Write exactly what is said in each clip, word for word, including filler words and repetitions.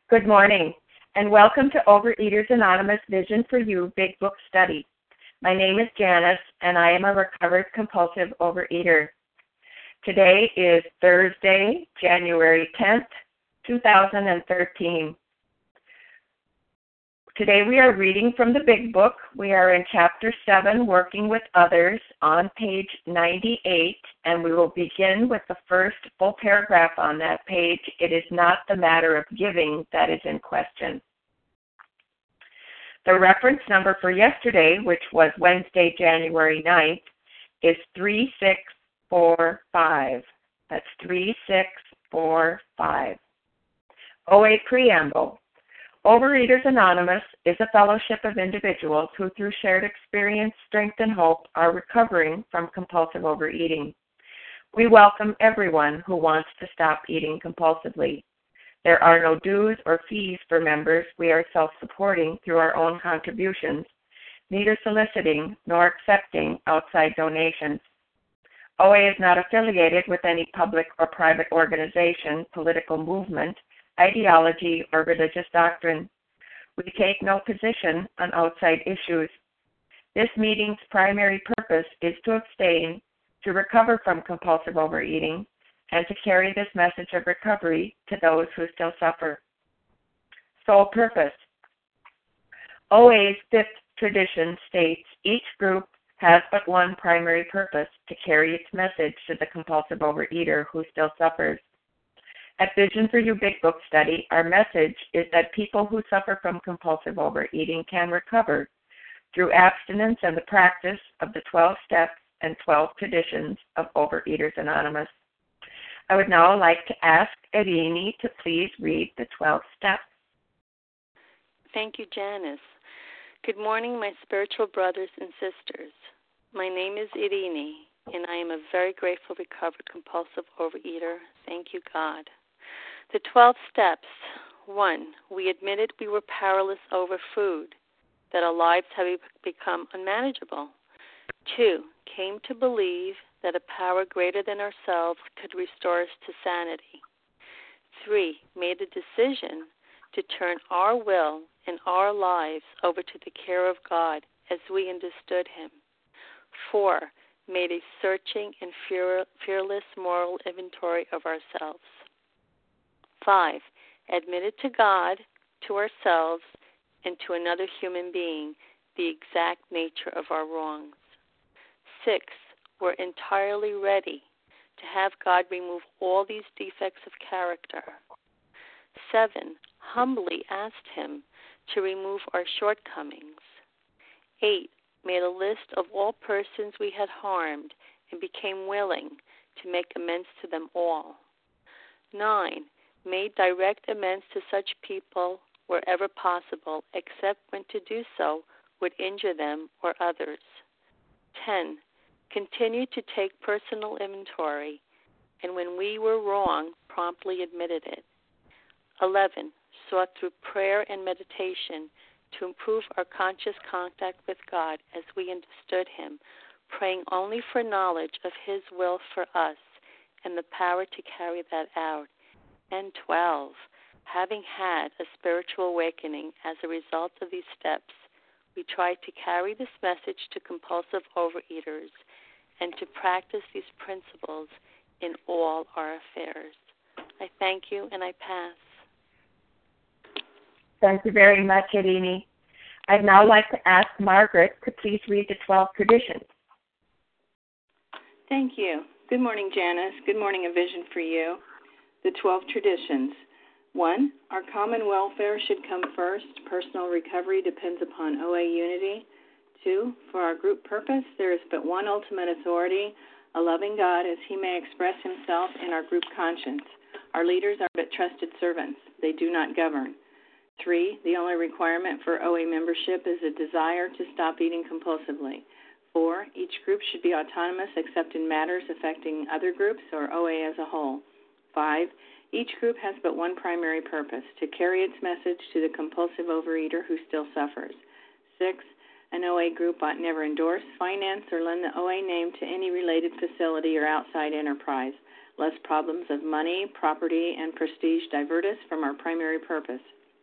Good morning, and welcome to Overeaters Anonymous Vision for You Big Book Study. My name is Janice, and I am a recovered compulsive overeater. Today is Thursday, January tenth, two thousand thirteen. Today we are reading from the Big Book. We are in Chapter seven, Working with Others, on page ninety-eight, and we will begin with the first full paragraph on that page. It is not the matter of giving that is in question. The reference number for yesterday, which was Wednesday, January ninth, is three six four five. That's three six four five. O A Preamble. Overeaters Anonymous is a fellowship of individuals who, through shared experience, strength, and hope, are recovering from compulsive overeating. We welcome everyone who wants to stop eating compulsively. There are no dues or fees for members. We are self-supporting through our own contributions, neither soliciting nor accepting outside donations. O A is not affiliated with any public or private organization, political movement, ideology, or religious doctrine. We take no position on outside issues. This meeting's primary purpose is to abstain, to recover from compulsive overeating, and to carry this message of recovery to those who still suffer. Sole purpose. O A's fifth tradition states each group has but one primary purpose: to carry its message to the compulsive overeater who still suffers. At Vision for You Big Book Study, our message is that people who suffer from compulsive overeating can recover through abstinence and the practice of the twelve steps and twelve traditions of Overeaters Anonymous. I would now like to ask Irini to please read the twelve steps. Thank you, Janice. Good morning, my spiritual brothers and sisters. My name is Irini, and I am a very grateful recovered compulsive overeater. Thank you, God. The twelve steps. One, we admitted we were powerless over food, that our lives have become unmanageable. Two, came to believe that a power greater than ourselves could restore us to sanity. Three, made a decision to turn our will and our lives over to the care of God as we understood Him. Four, made a searching and fear, fearless moral inventory of ourselves. Five, admitted to God, to ourselves, and to another human being the exact nature of our wrongs. Six, were entirely ready to have God remove all these defects of character. Seven, humbly asked Him to remove our shortcomings. Eight, made a list of all persons we had harmed and became willing to make amends to them all. Nine, made direct amends to such people wherever possible, except when to do so would injure them or others. Ten, continued to take personal inventory, and when we were wrong, promptly admitted it. Eleven, sought through prayer and meditation to improve our conscious contact with God as we understood Him, praying only for knowledge of His will for us and the power to carry that out. And twelve, having had a spiritual awakening as a result of these steps, we tried to carry this message to compulsive overeaters and to practice these principles in all our affairs. I thank you, and I pass. Thank you very much, Irini. I'd now like to ask Margaret to please read the twelve traditions. Thank you. Good morning, Janice. Good morning, A Vision for You. The twelve traditions. One, our common welfare should come first. Personal recovery depends upon O A unity. Two, for our group purpose, there is but one ultimate authority, a loving God, as He may express Himself in our group conscience. Our leaders are but trusted servants. They do not govern. Three, the only requirement for O A membership is a desire to stop eating compulsively. Four, each group should be autonomous except in matters affecting other groups or O A as a whole. Five, each group has but one primary purpose, to carry its message to the compulsive overeater who still suffers. Six, an O A group ought never endorse, finance, or lend the O A name to any related facility or outside enterprise. lest problems of money, property, and prestige divert us from our primary purpose.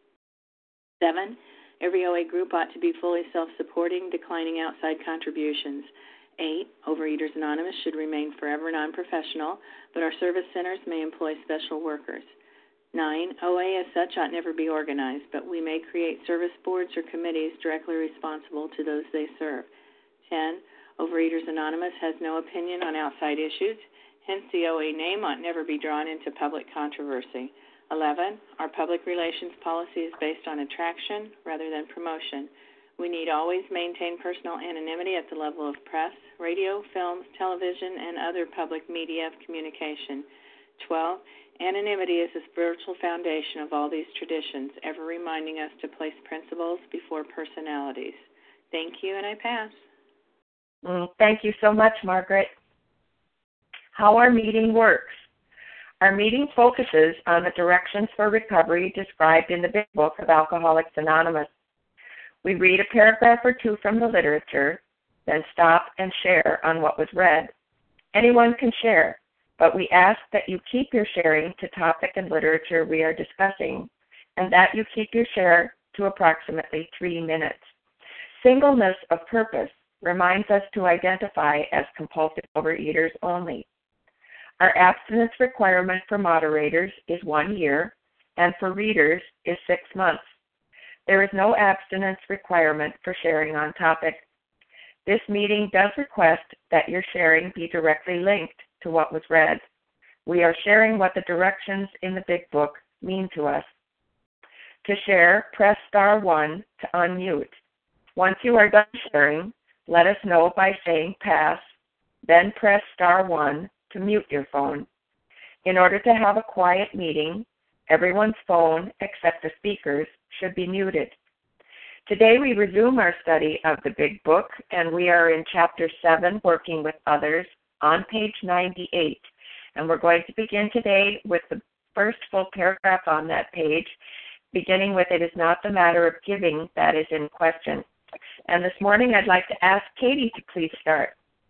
Seven, every O A group ought to be fully self-supporting, declining outside contributions. Eight, Overeaters Anonymous should remain forever non-professional, but our service centers may employ special workers. Nine, O A as such ought never be organized, but we may create service boards or committees directly responsible to those they serve. Ten, Overeaters Anonymous has no opinion on outside issues, hence the O A name ought never be drawn into public controversy. Eleven, our public relations policy is based on attraction rather than promotion. We need always maintain personal anonymity at the level of press, radio, films, television, and other public media of communication. Twelve, anonymity is the spiritual foundation of all these traditions, ever reminding us to place principles before personalities. Thank you, and I pass. Mm, thank you so much, Margaret. How our meeting works. Our meeting focuses on the directions for recovery described in the Big Book of Alcoholics Anonymous. We read a paragraph or two from the literature, then stop and share on what was read. Anyone can share, but we ask that you keep your sharing to topic and literature we are discussing, and that you keep your share to approximately three minutes. Singleness of purpose reminds us to identify as compulsive overeaters only. Our abstinence requirement for moderators is one year, and for readers is six months. There is no abstinence requirement for sharing on topic. This meeting does request that your sharing be directly linked to what was read. We are sharing what the directions in the Big Book mean to us. To share, press star one to unmute. Once you are done sharing, let us know by saying pass, then press star one to mute your phone. In order to have a quiet meeting, everyone's phone except the speaker's should be muted. Today we resume our study of the Big Book, and we are in Chapter seven, Working with Others, on page ninety-eight. And we're going to begin today with the first full paragraph on that page, beginning with "It is not the matter of giving that is in question." And this morning I'd like to ask Katie to please start.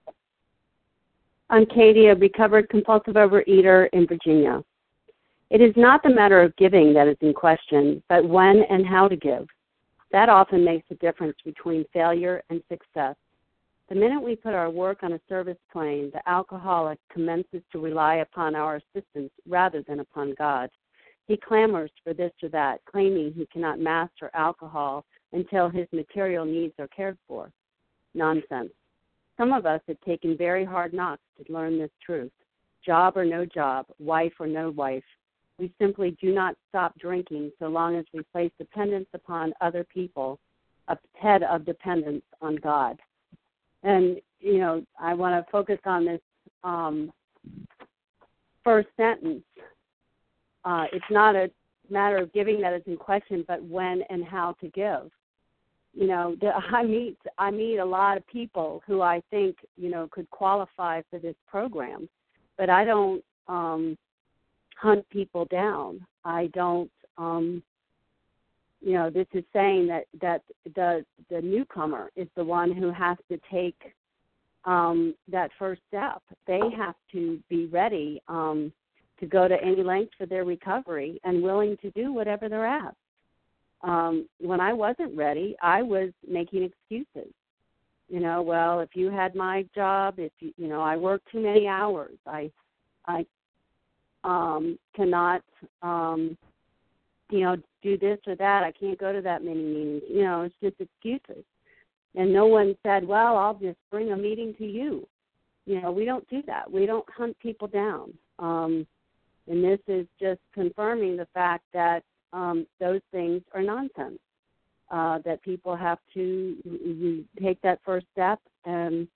I'm Katie, a recovered compulsive overeater in Virginia. It is not the matter of giving that is in question, but when and how to give. That often makes a difference between failure and success. The minute we put our work on a service plane, the alcoholic commences to rely upon our assistance rather than upon God. He clamors for this or that, claiming he cannot master alcohol until his material needs are cared for. Nonsense. Some of us have taken very hard knocks to learn this truth. Job or no job, wife or no wife, we simply do not stop drinking so long as we place dependence upon other people, ahead of dependence on God. And, you know, I want to focus on this um, first sentence. Uh, it's not a matter of giving that is in question, but when and how to give. You know, I meet I meet a lot of people who I think, you know, could qualify for this program, but I don't um, hunt people down. I don't, um, you know, this is saying that, that the the newcomer is the one who has to take um, that first step. They have to be ready um, to go to any length for their recovery and willing to do whatever they're asked. Um, when I wasn't ready, I was making excuses. You know, well, if you had my job, if you, you know, I work too many hours, I, I um, cannot, um, you know, do this or that. I can't go to that many meetings. You know, it's just excuses. And no one said, well, I'll just bring a meeting to you. You know, we don't do that. We don't hunt people down. Um, and this is just confirming the fact that Um, those things are nonsense, uh, that people have to you take that first step and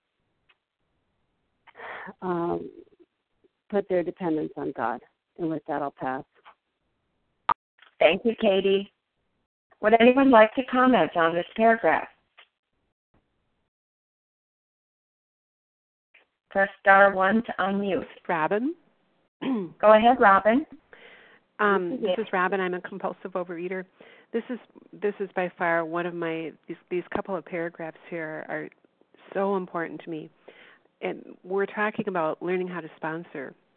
um, put their dependence on God. And with that, I'll pass. Thank you, Katie. Would anyone like to comment on this paragraph? Press star one to unmute. Robin. Go ahead, Robin. Um, this is Robin. I'm a compulsive overeater. This is this is by far one of my these, these couple of paragraphs here are so important to me. And we're talking about learning how to sponsor.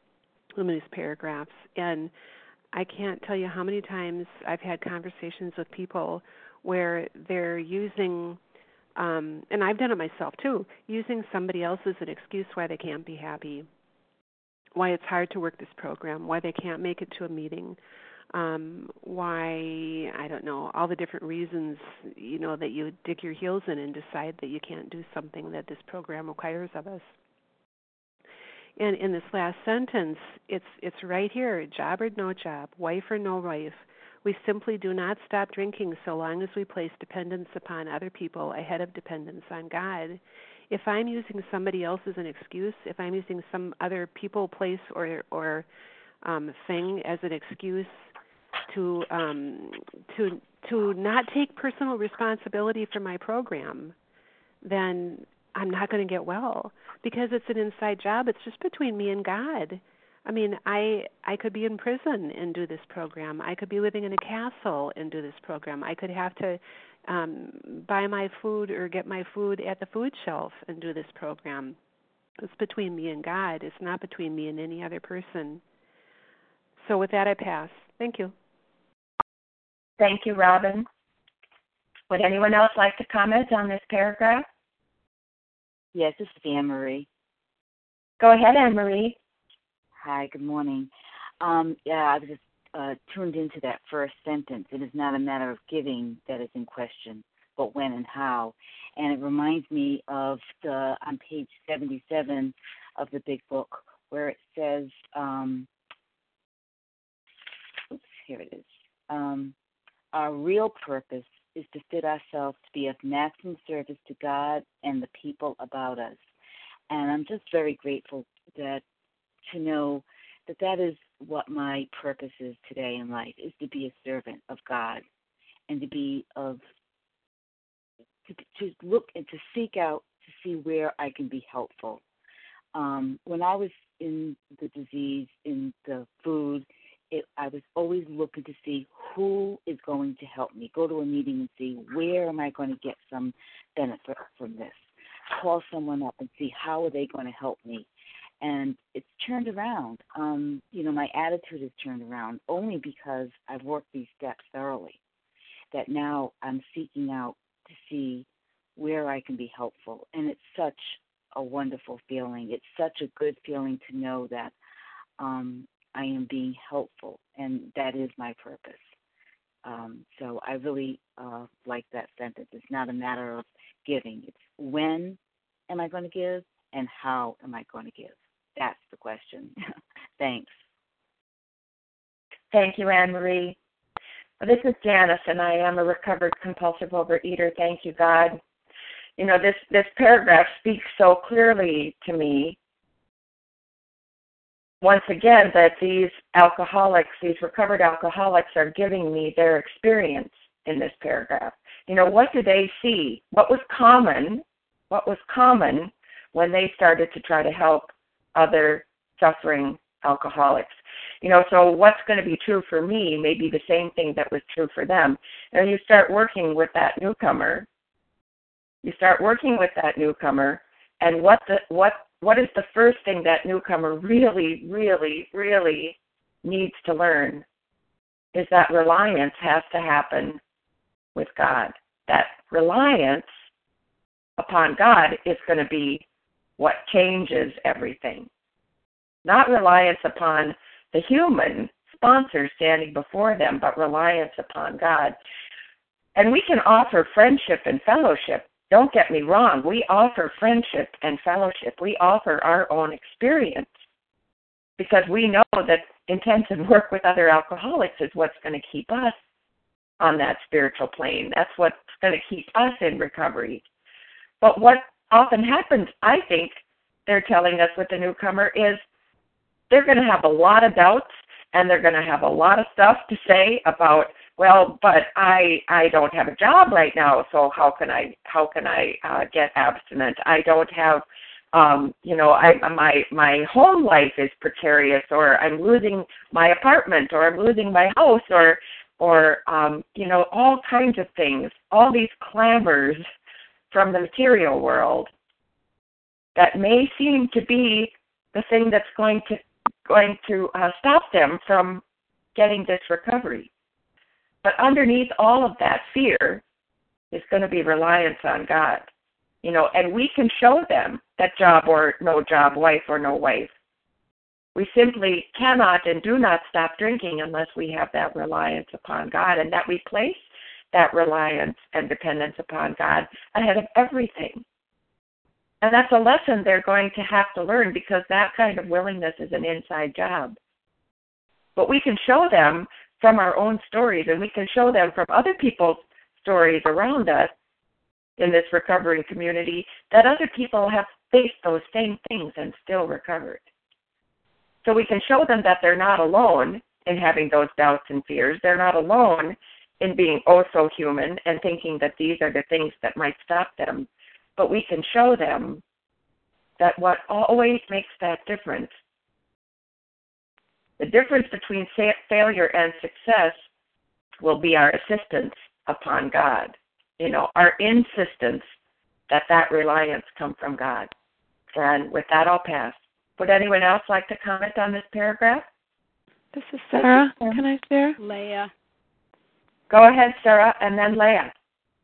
luminous paragraphs. And I can't tell you how many times I've had conversations with people where they're using, um, and I've done it myself too, using somebody else as an excuse why they can't be happy, why it's hard to work this program, why they can't make it to a meeting, um, why, I don't know, all the different reasons, you know, that you dig your heels in and decide that you can't do something that this program requires of us. And in this last sentence, it's it's right here, job or no job, wife or no wife. We simply do not stop drinking so long as we place dependence upon other people ahead of dependence on God. If I'm using somebody else as an excuse, if I'm using some other people, place, or or um, thing as an excuse to um, to to not take personal responsibility for my program, then I'm not going to get well, because it's an inside job. It's just between me and God. I mean, I I could be in prison and do this program. I could be living in a castle and do this program. I could have to um, buy my food or get my food at the food shelf and do this program. It's between me and God. It's not between me and any other person. So with that, I pass. Thank you. Thank you, Robin. Would anyone else like to comment on this paragraph? Yes, this is Anne-Marie. Go ahead, Anne-Marie. Hi, good morning. Um, yeah, I was just uh, tuned into that first sentence. It is not a matter of giving that is in question, but when and how. And it reminds me of the on page seventy-seven of the big book where it says, um, oops, here it is. Um, our real purpose is to fit ourselves to be of maximum service to God and the people about us. And I'm just very grateful that to know that that is what my purpose is today in life, is to be a servant of God and to be of, to, to look and to seek out to see where I can be helpful. Um, when I was in the disease, in the food, It, I was always looking to see who is going to help me. Go to a meeting and see where am I going to get some benefit from this. Call someone up and see how are they going to help me. And it's turned around. Um, you know, my attitude has turned around only because I've worked these steps thoroughly, that now I'm seeking out to see where I can be helpful. And it's such a wonderful feeling. It's such a good feeling to know that um, I am being helpful, and that is my purpose. Um, so I really uh, like that sentence. It's not a matter of giving. It's when am I going to give and how am I going to give? That's the question. Thanks. Thank you, Anne-Marie. This is Janice, and I am a recovered compulsive overeater. Thank you, God. You know, this, this paragraph speaks so clearly to me, once again, that these alcoholics, these recovered alcoholics are giving me their experience in this paragraph. You know, what do they see? What was common, what was common when they started to try to help other suffering alcoholics? You know, so what's going to be true for me may be the same thing that was true for them. And you start working with that newcomer, you start working with that newcomer, and what the what what is the first thing that newcomer really, really, really needs to learn is that reliance has to happen with God. That reliance upon God is going to be what changes everything. Not reliance upon the human sponsor standing before them, but reliance upon God. And we can offer friendship and fellowship. Don't get me wrong. We offer friendship and fellowship. We offer our own experience because we know that intensive work with other alcoholics is what's going to keep us on that spiritual plane. That's what's going to keep us in recovery. But what often happens, I think, they're telling us with the newcomer is they're going to have a lot of doubts and they're going to have a lot of stuff to say about, well, but I I don't have a job right now, so how can I how can I uh, get abstinent? I don't have, um, you know, I my my home life is precarious, or I'm losing my apartment, or I'm losing my house, or or um, you know, all kinds of things, all these clamors from the material world that may seem to be the thing that's going to going to uh, stop them from getting this recovery. But underneath all of that fear is going to be reliance on God. You know, and we can show them that job or no job, wife or no wife. We simply cannot and do not stop drinking unless we have that reliance upon God, and that we place that reliance and dependence upon God ahead of everything. And that's a lesson they're going to have to learn, because that kind of willingness is an inside job. But we can show them from our own stories, and we can show them from other people's stories around us in this recovering community that other people have faced those same things and still recovered. So we can show them that they're not alone in having those doubts and fears. They're not alone in being oh so human and thinking that these are the things that might stop them. But we can show them that what always makes that difference, the difference between sa- failure and success, will be our assistance upon God. You know, our insistence that that reliance come from God. And with that, I'll pass. Would anyone else like to comment on this paragraph? This is Sarah. Can I share? Leah. Go ahead, Sarah, and then Leah.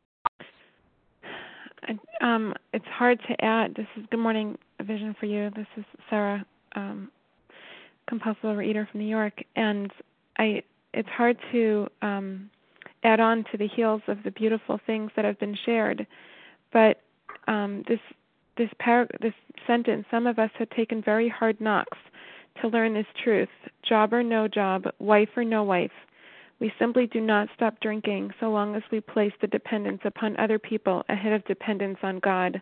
Um, it's hard to add. This is Good Morning, A Vision for You. This is Sarah, um, compulsive overeater from New York, and I. It's hard to um, add on to the heels of the beautiful things that have been shared, but um, this this par- this sentence. Some of us have taken very hard knocks to learn this truth: job or no job, wife or no wife. We simply do not stop drinking so long as we place the dependence upon other people ahead of dependence on God.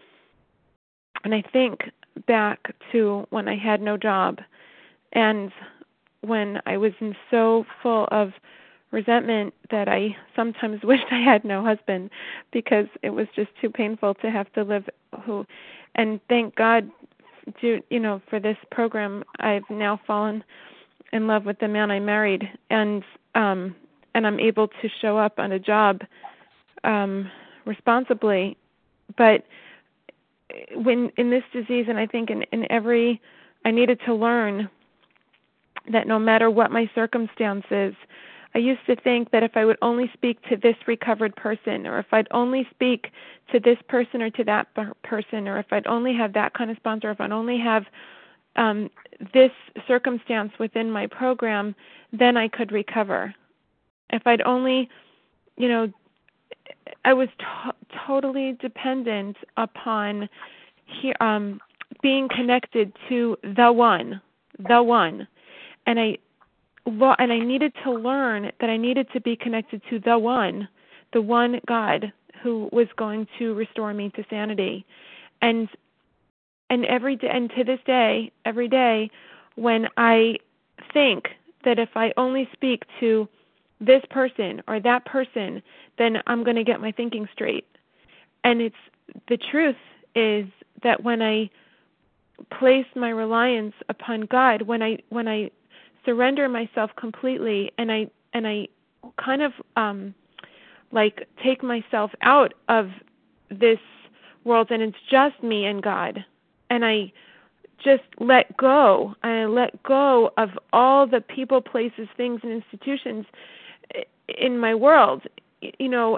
And I think back to when I had no job and when I was in so full of resentment that I sometimes wished I had no husband because it was just too painful to have to live. Who, and thank God, to, you know, for this program, I've now fallen in love with the man I married, and um, and I'm able to show up on a job um, responsibly. But when in this disease, and I think in, in every, I needed to learn that no matter what my circumstances, I used to think that if I would only speak to this recovered person, or if I'd only speak to this person or to that person, or if I'd only have that kind of sponsor, if I'd only have um, this circumstance within my program, then I could recover. If I'd only, you know, I was to- totally dependent upon he- um, being connected to the one, the one. And I and I needed to learn that I needed to be connected to the one, the one God who was going to restore me to sanity. And and every day, and to this day, every day, when I think that if I only speak to this person or that person, then I'm going to get my thinking straight. And it's the truth is that when I place my reliance upon God, when I when I surrender myself completely, and I and I kind of um, like take myself out of this world, and it's just me and God, and I just let go. I let go of all the people, places, things, and institutions in my world. You know,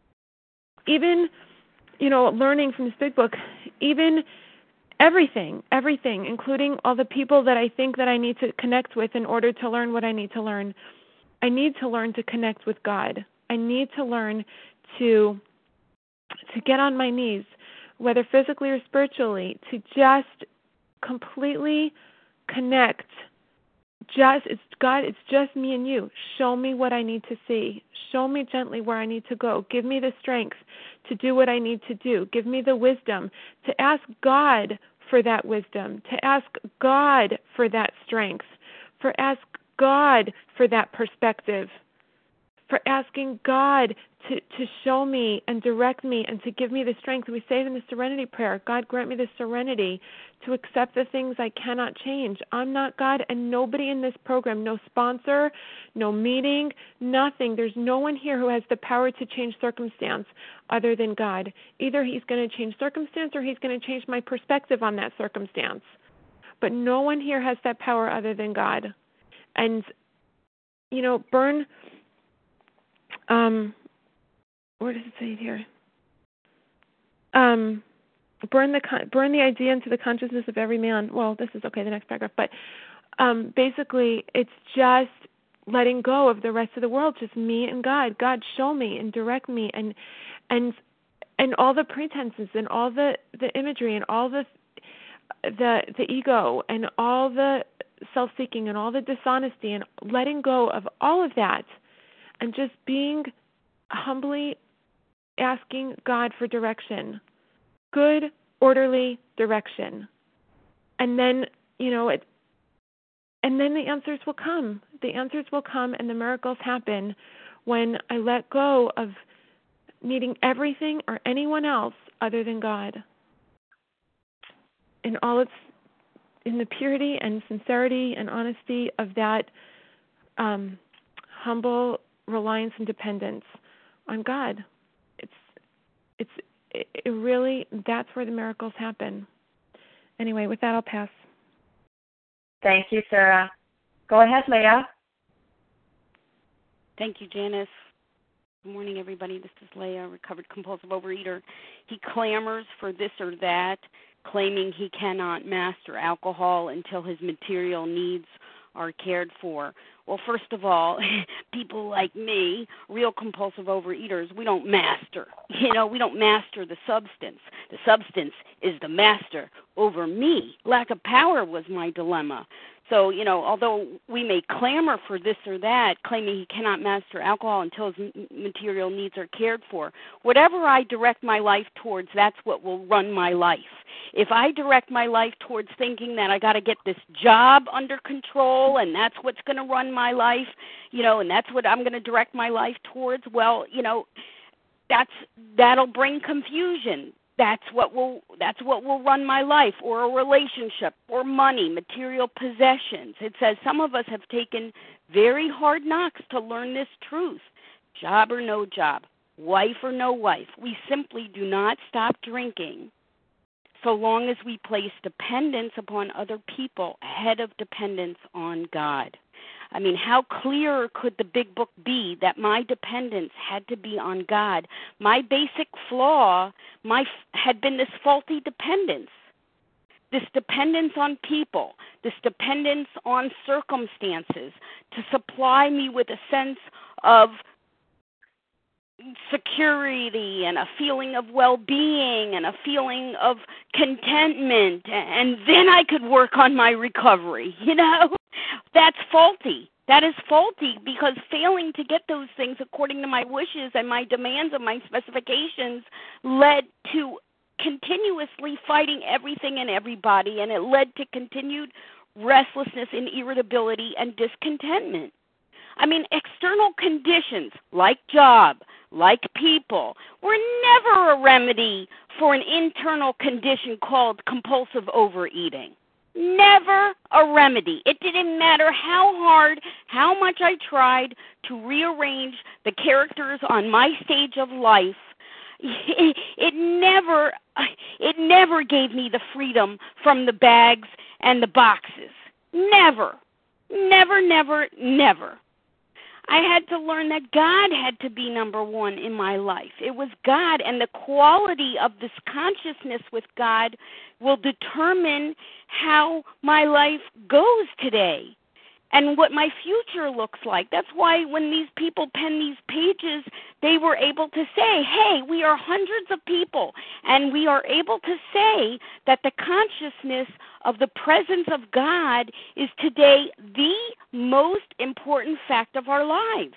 even you know, learning from this big book, even. Everything, everything, including all the people that I think that I need to connect with in order to learn what I need to learn. I need to learn to connect with God. I need to learn to to get on my knees, whether physically or spiritually, to just completely connect. Just it's God, it's just me and you. Show me what I need to see. Show me gently where I need to go. Give me the strength to do what I need to do. Give me the wisdom to ask God for that wisdom, to ask God for that strength, for ask God for that perspective, for asking God to, to show me and direct me and to give me the strength. We say it in the Serenity Prayer, God grant me the serenity to accept the things I cannot change. I'm not God, and nobody in this program, no sponsor, no meeting, nothing. There's no one here who has the power to change circumstance other than God. Either he's going to change circumstance or he's going to change my perspective on that circumstance. but no one here has that power other than God. And, you know, burn, um, where does it say it here? Um, burn the burn the idea into the consciousness of every man. Well, this is okay, the next paragraph, but um, basically it's just letting go of the rest of the world, just me and God. God, show me and direct me, and and and all the pretenses and all the, the imagery and all the the the ego and all the self-seeking and all the dishonesty, and letting go of all of that, and just being humbly asking God for direction, good, orderly direction. And then, you know, it, and then the answers will come. The answers will come and the miracles happen when I let go of needing everything or anyone else other than God. In all its, in the purity and sincerity and honesty of that um, humble reliance and dependence on God. It's, it's, it really, that's where the miracles happen. Anyway, with that, I'll pass. Thank you, Sarah. Go ahead, Leah. Thank you, Janice. Good morning, everybody. This is Leah, recovered compulsive overeater. He clamors for this or that, claiming he cannot master alcohol until his material needs are cared for. Well, first of all, people like me, real compulsive overeaters, we don't master. You know, we don't master the substance. The substance is the master over me. Lack of power was my dilemma. So, you know, although we may clamor for this or that, claiming he cannot master alcohol until his material needs are cared for, whatever I direct my life towards, that's what will run my life. If I direct my life towards thinking that I got to get this job under control and that's what's going to run my life, you know, and that's what I'm going to direct my life towards, well, you know, that's that'll bring confusion. That's what will that's what will run my life, or a relationship, or money, material possessions. It says some of us have taken very hard knocks to learn this truth. Job or no job, wife or no wife, we simply do not stop drinking so long as we place dependence upon other people ahead of dependence on God. I mean, how clear could the big book be that my dependence had to be on God? My basic flaw my, had been this faulty dependence, this dependence on people, this dependence on circumstances to supply me with a sense of security and a feeling of well-being and a feeling of contentment, and then I could work on my recovery, you know? That's faulty. That is faulty, because failing to get those things according to my wishes and my demands and my specifications led to continuously fighting everything and everybody, and it led to continued restlessness and irritability and discontentment. I mean, external conditions like job, like people, were never a remedy for an internal condition called compulsive overeating. Never a remedy. It didn't matter how hard, how much I tried to rearrange the characters on my stage of life. It, it never, it never gave me the freedom from the bags and the boxes. Never, never, never, never. I had to learn that God had to be number one in my life. It was God, and the quality of this consciousness with God will determine how my life goes today and what my future looks like. That's why when these people pen these pages, they were able to say, hey, we are hundreds of people, and we are able to say that the consciousness of the presence of God is today the most important fact of our lives.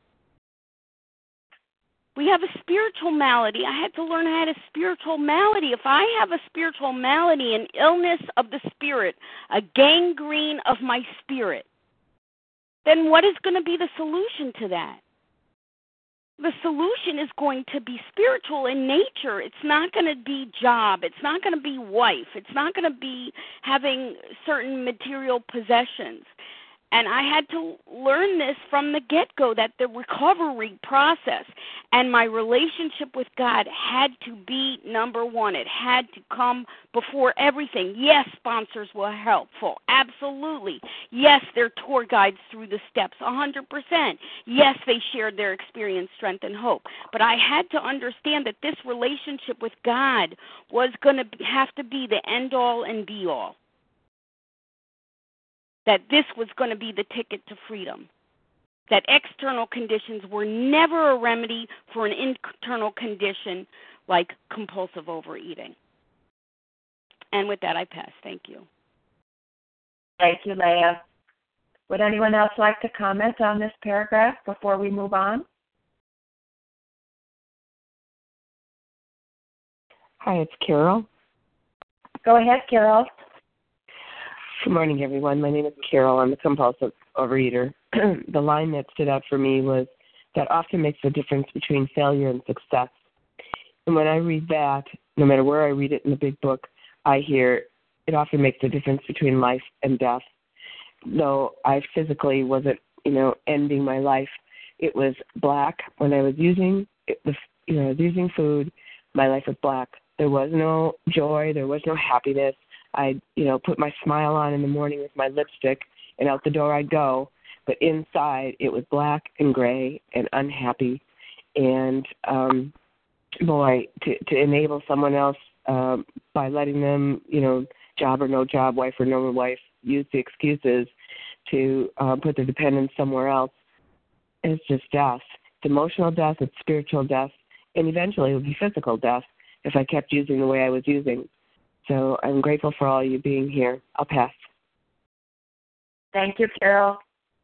We have a spiritual malady. I had to learn I had a spiritual malady. If I have a spiritual malady, an illness of the spirit, a gangrene of my spirit, then what is going to be the solution to that? The solution is going to be spiritual in nature. It's not going to be job. It's not going to be wife. It's not going to be having certain material possessions. And I had to learn this from the get-go, that the recovery process and my relationship with God had to be number one. It had to come before everything. Yes, sponsors were helpful. Absolutely. Yes, they're tour guides through the steps, one hundred percent. Yes, they shared their experience, strength, and hope. But I had to understand that this relationship with God was going to have to be the end-all and be-all. That this was going to be the ticket to freedom, that external conditions were never a remedy for an internal condition like compulsive overeating. And with that, I pass. Thank you. Thank you, Leah. Would anyone else like to comment on this paragraph before we move on? Hi, it's Carol. Go ahead, Carol. Good morning, everyone. My name is Carol. I'm a compulsive overeater. The line that stood out for me was that often makes the difference between failure and success. And when I read that, no matter where I read it in the big book, I hear it often makes the difference between life and death. Though I physically wasn't, you know, ending my life, it was black when I was using it was, you know, I was using food. My life was black. There was no joy. There was no happiness. I'd, you know, put my smile on in the morning with my lipstick, and out the door I'd go. But inside, it was black and gray and unhappy. And, um, boy, to, to enable someone else um, by letting them, you know, job or no job, wife or no wife, use the excuses to uh, put their dependence somewhere else, it's just death. It's emotional death, it's spiritual death, and eventually it would be physical death if I kept using the way I was using. So I'm grateful for all you being here. I'll pass. Thank you, Carol.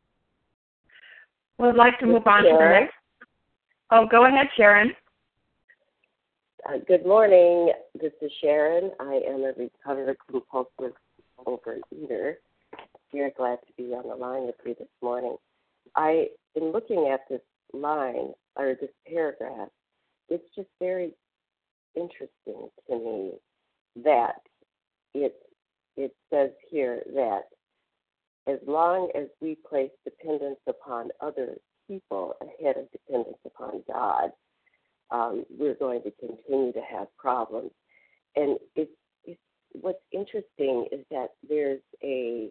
We'd like to move on to the next. Oh, go ahead, Sharon. Uh, good morning. This is Sharon. I am a recovered compulsive overeater. Very glad to be on the line with you this morning. I, in looking at this line, or this paragraph, it's just very interesting to me that it it says here that as long as we place dependence upon other people ahead of dependence upon God, um, we're going to continue to have problems. And it's, it's what's interesting is that there's a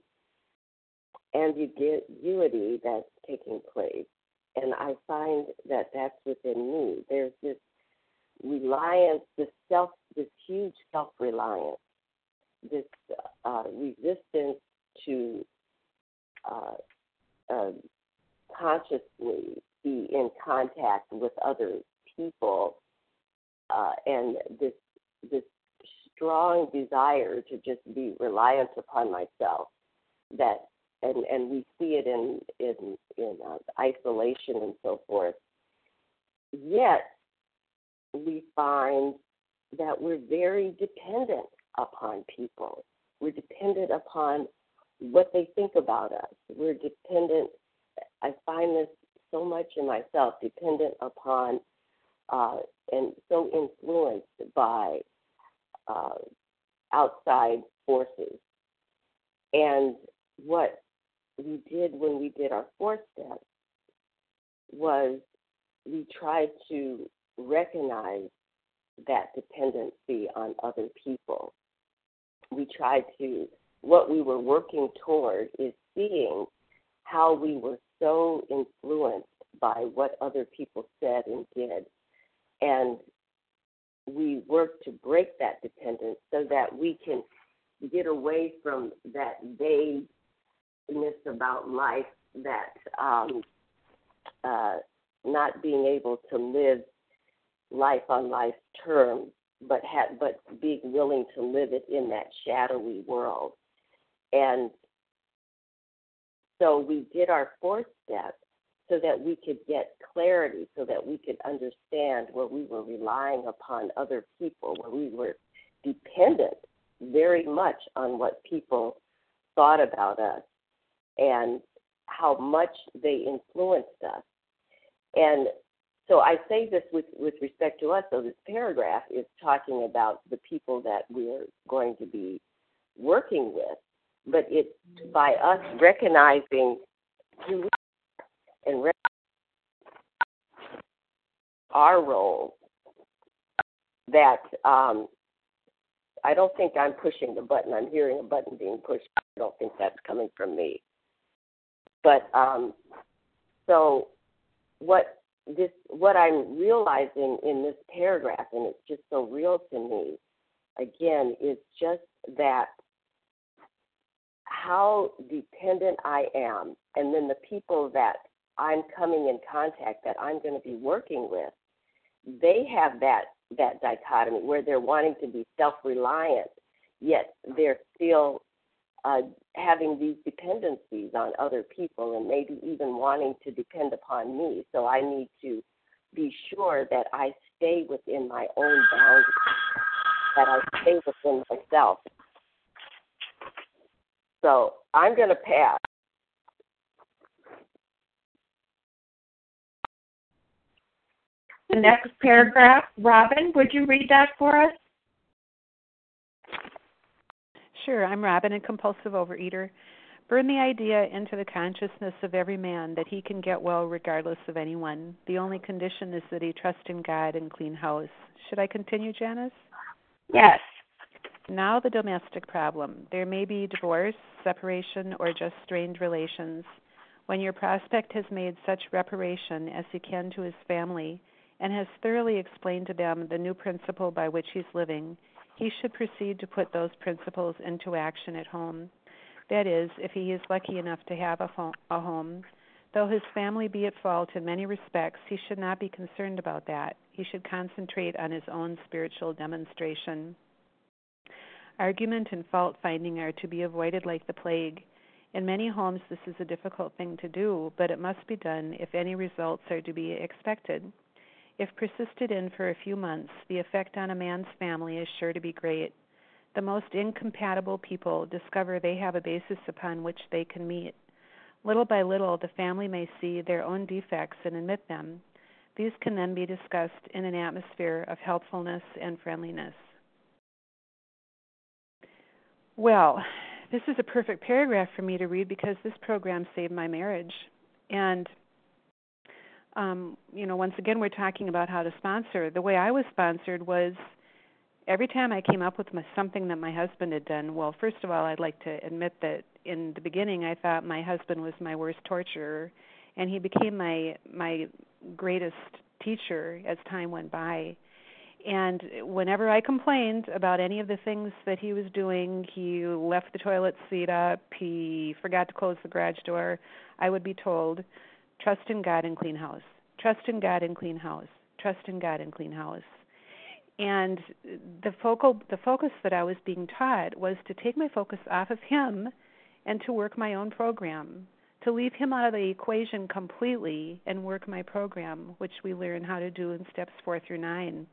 ambiguity that's taking place, and I find that that's within me. There's this reliance, this self, this huge self-reliance, this uh, resistance to uh, uh, consciously be in contact with other people, uh, and this this strong desire to just be reliant upon myself. That and and we see it in in in uh, isolation and so forth. Yet we find that we're very dependent upon people. We're dependent upon what they think about us. We're dependent, I find this so much in myself, dependent upon uh, and so influenced by uh, outside forces. And what we did when we did our fourth step was we tried to recognize that dependency on other people. We tried to, what we were working toward is seeing how we were so influenced by what other people said and did. And we worked to break that dependence so that we can get away from that vagueness about life, that um, uh, not being able to live life on life's terms, but ha- but being willing to live it in that shadowy world. And so we did our fourth step so that we could get clarity, so that we could understand where we were relying upon other people, where we were dependent very much on what people thought about us and how much they influenced us. And so I say this with, with respect to us. So this paragraph is talking about the people that we're going to be working with. but it's by us recognizing who we are and recognizing our role that um, I don't think I'm pushing the button. I'm hearing a button being pushed. I don't think that's coming from me. But um, so what this what I'm realizing in this paragraph, and it's just so real to me, again, is just that how dependent I am, and then the people that I'm coming in contact that I'm going to be working with, they have that that dichotomy where they're wanting to be self-reliant, yet they're still uh, having these dependencies on other people and maybe even wanting to depend upon me. So I need to be sure that I stay within my own boundaries, that I stay within myself. So I'm going to pass. The next paragraph, Robin, would you read that for us? Sure. I'm Robin, a compulsive overeater. Burn the idea into the consciousness of every man that he can get well regardless of anyone. The only condition is that he trust in God and clean house. Should I continue, Janice? Yes. Now the domestic problem. There may be divorce, separation, or just strained relations. When your prospect has made such reparation as he can to his family and has thoroughly explained to them the new principle by which he's living, he should proceed to put those principles into action at home. That is, if he is lucky enough to have a, fo- a home. Though his family be at fault in many respects, he should not be concerned about that. He should concentrate on his own spiritual demonstration. Argument and fault-finding are to be avoided like the plague. In many homes, this is a difficult thing to do, but it must be done if any results are to be expected. If persisted in for a few months, the effect on a man's family is sure to be great. The most incompatible people discover they have a basis upon which they can meet. Little by little, the family may see their own defects and admit them. These can then be discussed in an atmosphere of helpfulness and friendliness. Well, this is a perfect paragraph for me to read because this program saved my marriage. And Um, you know, once again, we're talking about how to sponsor. The way I was sponsored was every time I came up with my, something that my husband had done, well, first of all, I'd like to admit that in the beginning I thought my husband was my worst torturer, and he became my my greatest teacher as time went by. And whenever I complained about any of the things that he was doing, he left the toilet seat up, he forgot to close the garage door, I would be told, trust in God and clean house. Trust in God and clean house. Trust in God and clean house. And the focal, the focus that I was being taught was to take my focus off of him and to work my own program, to leave him out of the equation completely and work my program, which we learn how to do in steps four through nine.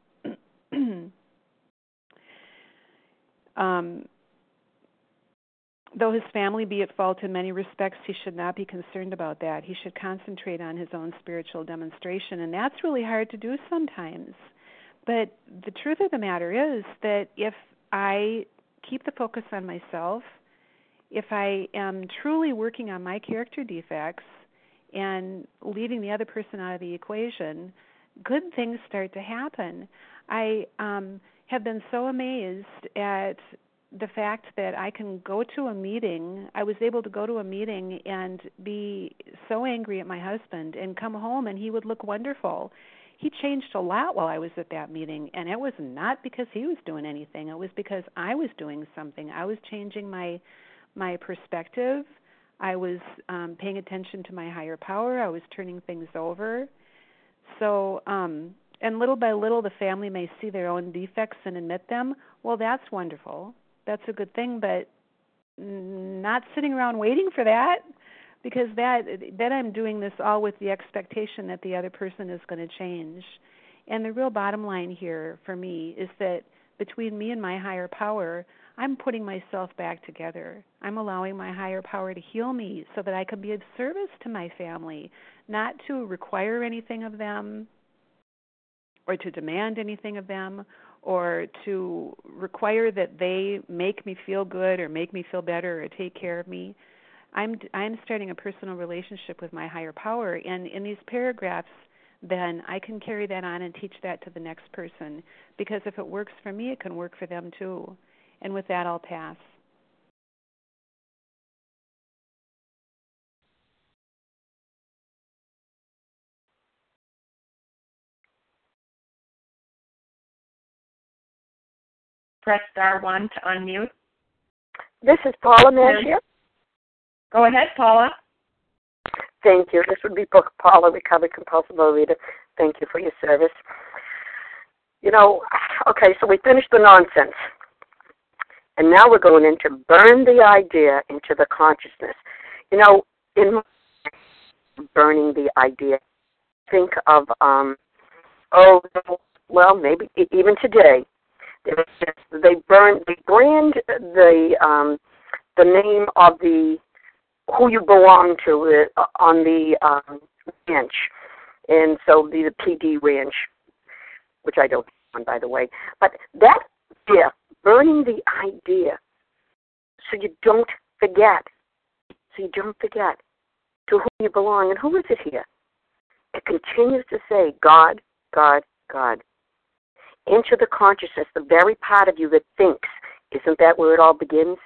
um, Though his family be at fault in many respects, he should not be concerned about that. He should concentrate on his own spiritual demonstration, and that's really hard to do sometimes. But the truth of the matter is that if I keep the focus on myself, if I am truly working on my character defects and leaving the other person out of the equation, good things start to happen. I um, have been so amazed at the fact that I can go to a meeting. I was able to go to a meeting and be so angry at my husband and come home and he would look wonderful. He changed a lot while I was at that meeting, and it was not because he was doing anything. It was because I was doing something. I was changing my my perspective. I was um, paying attention to my higher power. I was turning things over. So, um, and little by little, the family may see their own defects and admit them. Well, that's wonderful. That's a good thing, but not sitting around waiting for that, because that then I'm doing this all with the expectation that the other person is going to change. And the real bottom line here for me is that between me and my higher power, I'm putting myself back together. I'm allowing my higher power to heal me so that I can be of service to my family, not to require anything of them or to demand anything of them or to require that they make me feel good or make me feel better or take care of me. I'm I'm starting a personal relationship with my higher power, and in these paragraphs, then I can carry that on and teach that to the next person, because if it works for me, it can work for them too. And with that, I'll pass. Press star one to unmute. This is Paula Manship. Go ahead, Paula. Thank you. This would be Paula, recovered compulsive overeater. Thank you for your service. You know, okay, so we finished the nonsense. And now we're going into burn the idea into the consciousness. You know, in burning the idea, think of, um, oh, well, maybe even today, they burn, they brand the um, the name of the who you belong to uh, on the um, ranch, and so the, the P D ranch, which I don't on, by the way. But that idea, burning the idea, so you don't forget, so you don't forget to whom you belong. And who is it here? It continues to say, God, God, God. Into the consciousness, the very part of you that thinks, isn't that where it all begins?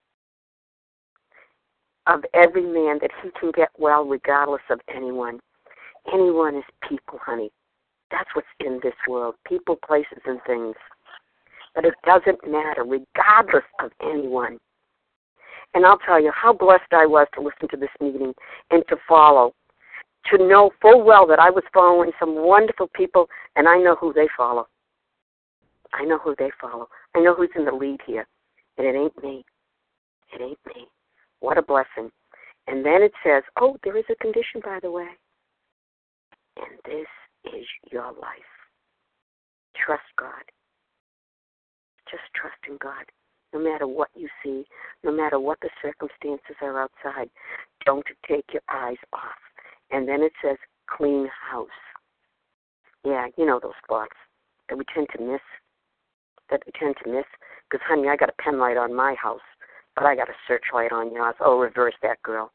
Of every man, that he can get well regardless of anyone. Anyone is people, honey. That's what's in this world, people, places, and things. But it doesn't matter, regardless of anyone. And I'll tell you how blessed I was to listen to this meeting and to follow, to know full well that I was following some wonderful people, and I know who they follow. I know who they follow. I know who's in the lead here. And it ain't me. It ain't me. What a blessing. And then it says, oh, there is a condition, by the way. And this is your life. Trust God. Just trust in God. No matter what you see, no matter what the circumstances are outside, don't take your eyes off. And then it says, clean house. Yeah, you know those spots that we tend to miss. That we tend to miss. Because, honey, I got a pen light on my house, but I got a searchlight on yours. Oh, reverse that, girl.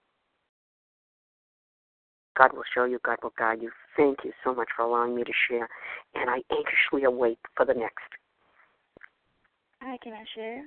God will show you. God will guide you. Thank you so much for allowing me to share, and I anxiously await for the next. Hi, can I share?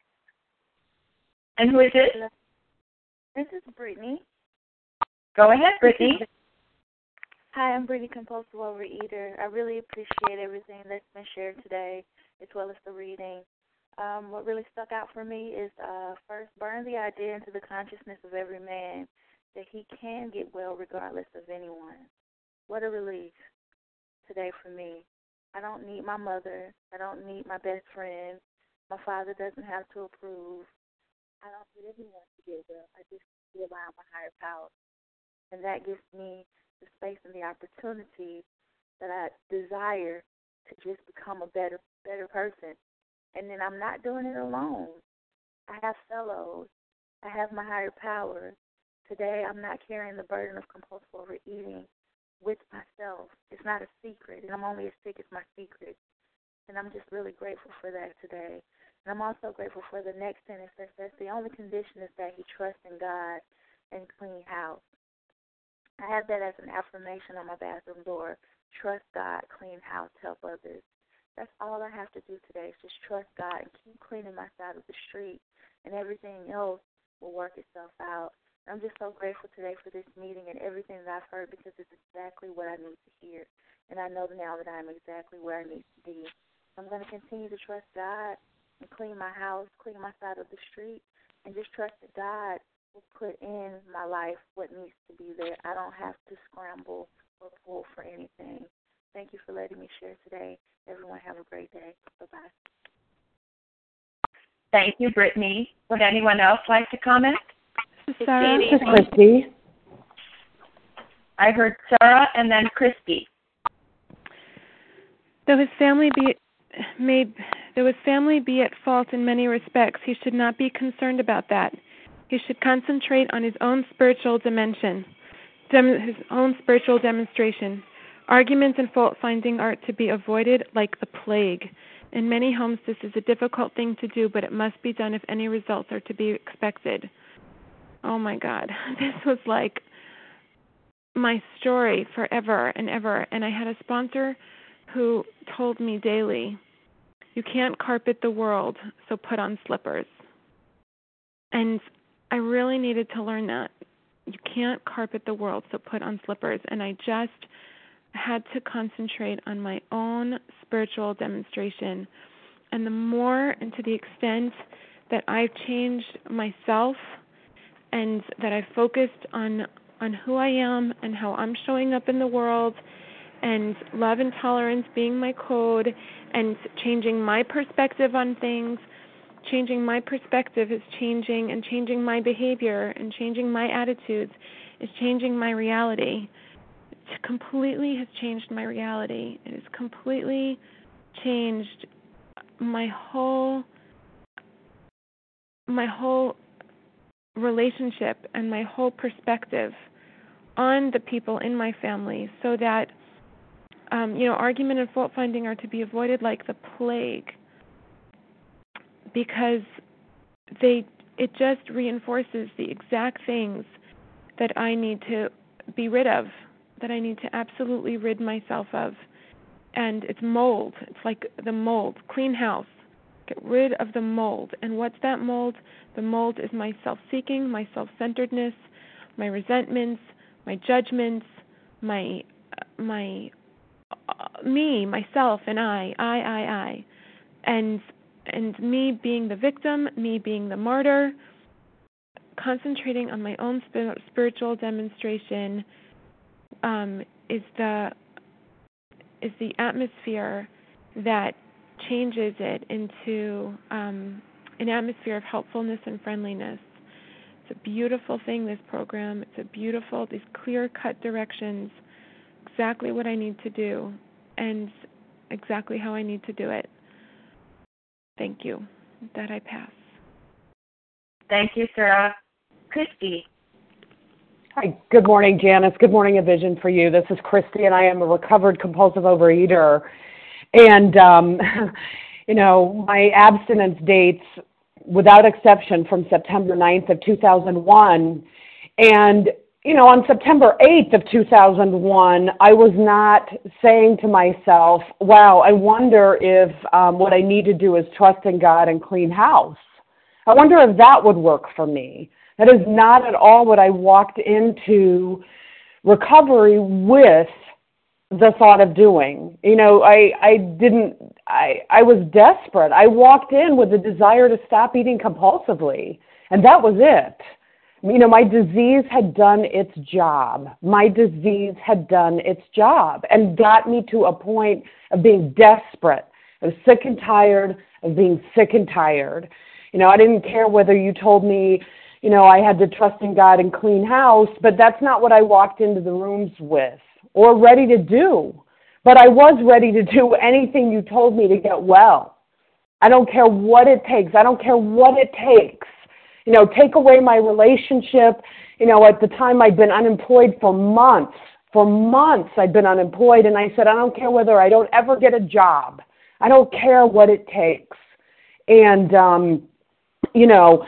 And who is it? This is Brittany. Go ahead, Brittany. Hi, I'm Brittany, compulsive overeater. I really appreciate everything that's been shared today, as well as the reading. Um, what really stuck out for me is uh, first, burn the idea into the consciousness of every man that he can get well regardless of anyone. What a relief today for me. I don't need my mother. I don't need my best friend. My father doesn't have to approve. I don't need anyone to get well. I just rely on my higher power. And that gives me the space and the opportunity that I desire to just become a better better person. And then I'm not doing it alone. I have fellows. I have my higher power. Today I'm not carrying the burden of compulsive overeating with myself. It's not a secret, and I'm only as sick as my secret. And I'm just really grateful for that today. And I'm also grateful for the next sentence that says the only condition is that he trusts in God and clean house. I have that as an affirmation on my bathroom door. Trust God, clean house, help others. That's all I have to do today is just trust God and keep cleaning my side of the street, and everything else will work itself out. I'm just so grateful today for this meeting and everything that I've heard, because it's exactly what I need to hear. And I know now that I'm exactly where I need to be. I'm going to continue to trust God and clean my house, clean my side of the street, and just trust that God will put in my life what needs to be there. I don't have to scramble or pull for anything. Thank you for letting me share today. Everyone have a great day. Bye-bye. Thank you, Brittany. Would anyone else like to comment? Sarah. This is Christy. I heard Sarah and then Christy. Though his family be may, though his family be at fault in many respects, he should not be concerned about that. He should concentrate on his own spiritual dimension, dem- his own spiritual demonstration. Arguments and fault-finding are to be avoided like the plague. In many homes, this is a difficult thing to do, but it must be done if any results are to be expected. Oh, my God. This was like my story forever and ever. And I had a sponsor who told me daily, you can't carpet the world, so put on slippers. And I really needed to learn that. You can't carpet the world, so put on slippers. And I just had to concentrate on my own spiritual demonstration. And the more and to the extent that I've changed myself and that I've focused on, on who I am and how I'm showing up in the world, and love and tolerance being my code, and changing my perspective on things, changing my perspective is changing, and changing my behavior and changing my attitudes is changing my reality. It completely has changed my reality. It has completely changed my whole my whole relationship and my whole perspective on the people in my family, so that um, you know, argument and fault finding are to be avoided like the plague, because they it just reinforces the exact things that I need to be rid of, that I need to absolutely rid myself of. And it's mold. It's like the mold. Clean house. Get rid of the mold. And what's that mold? The mold is my self-seeking, my self-centeredness, my resentments, my judgments, my my uh, me, myself, and I, I, I, I, and and me being the victim, me being the martyr. Concentrating on my own spiritual demonstration um, is the is the atmosphere that changes it into um, an atmosphere of helpfulness and friendliness. It's a beautiful thing, this program. It's a beautiful, these clear-cut directions, exactly what I need to do and exactly how I need to do it. Thank you. With that, I pass. Thank you, Sarah. Christy. Hi. Good morning, Janice. Good morning, A Vision for You. This is Christy, and I am a recovered compulsive overeater. And, um, you know, my abstinence dates, without exception, from September ninth of two thousand one. And, you know, on September eighth of two thousand one, I was not saying to myself, wow, I wonder if um, what I need to do is trust in God and clean house. I wonder if that would work for me. That is not at all what I walked into recovery with the thought of doing. You know, I, I didn't, I, I was desperate. I walked in with the desire to stop eating compulsively, and that was it. You know, my disease had done its job. My disease had done its job and got me to a point of being desperate. I was sick and tired of being sick and tired. You know, I didn't care whether you told me, you know, I had to trust in God and clean house, but that's not what I walked into the rooms with or ready to do. But I was ready to do anything you told me to get well. I don't care what it takes. I don't care what it takes. You know, take away my relationship. You know, at the time I'd been unemployed for months. For months I'd been unemployed, and I said, I don't care whether I don't ever get a job. I don't care what it takes. And, um, you know,